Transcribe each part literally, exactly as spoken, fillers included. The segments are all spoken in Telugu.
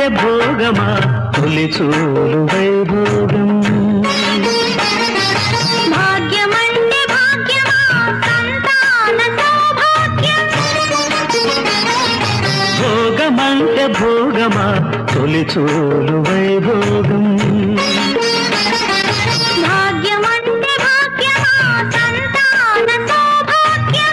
భోగమా తొలి చూలు వైభోగం భాగ్యమంటే భాగ్యమా సంతాన సౌభాగ్యం భోగమంటే భోగమా తొలి చూలు వైభోగం భాగ్యమంటే భాగ్యమా సంతాన సౌభాగ్యం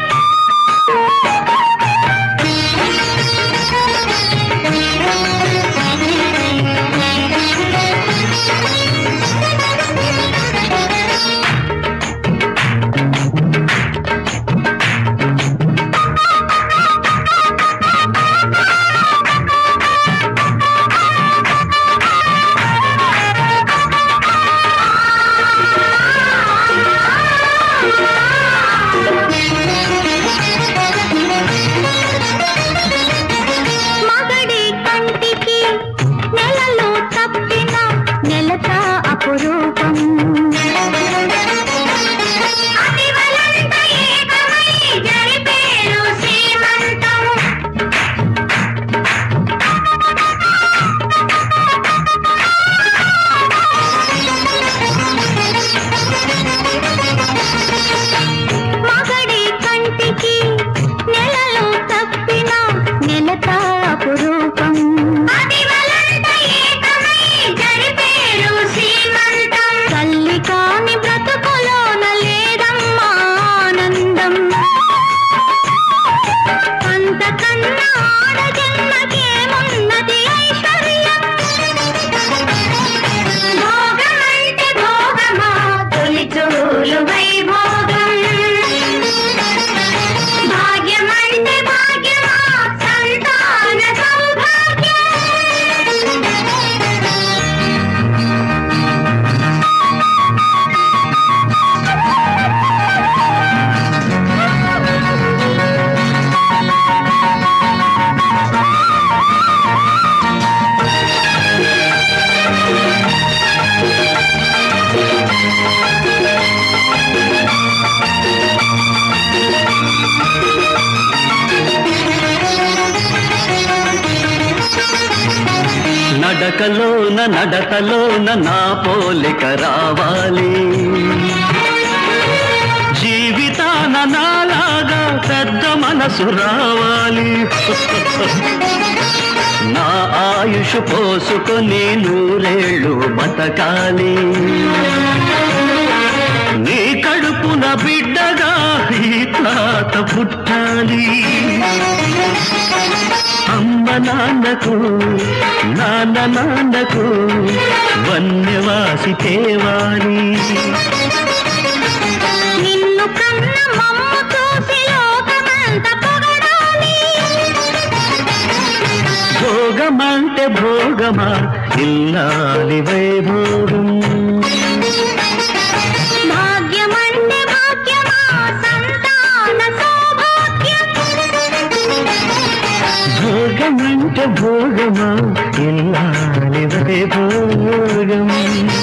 మగడి కంటికి నెలలో తప్పిన నెలత అపురూపం అతివలంత ఏకమై జరిపేరు శ్రీమంతం మగడి కంటికి నెలలో తప్పిన నెలత అపురూపం అతివలంత ఏకమై జరిపేరు శ్రీమంతం తల్లి కాని బ్రతుకులోన లేదమ్మా ఆనందం అంతకన్నా ఆడ జన్మకేమున్నది ఐశ్వర్యం భోగమంటే భోగమా తొలి చూలు వైభోగం భాగ్యమంటే భాగ్యమా సంతాన సౌభాగ్యం నడకలోన నడకలోన నా పోలిక రావాలి జీవితాన నాలాగా పెద్ద మనసు రావాలి నా ఆయుష్ పోసుకొని నూరేళ్ళు బతకాలి నీ కడుపున బిడ్డగా ఈ తాత పుట్టాలి అమ్మ నాన్నకు నాన్న నాన్నకు వన్యవాసి తేవాలి నిన్ను కన్న మమ్మ చూసి లోకమంత పొగడాలి భోగమంటే భోగమా ఇల్లాలి వైభోగం భాగ్యమంటే భాగ్యమా సంతాన సౌభాగ్యం భోగమంటే భోగమా ఇల్లాలి వైభోగం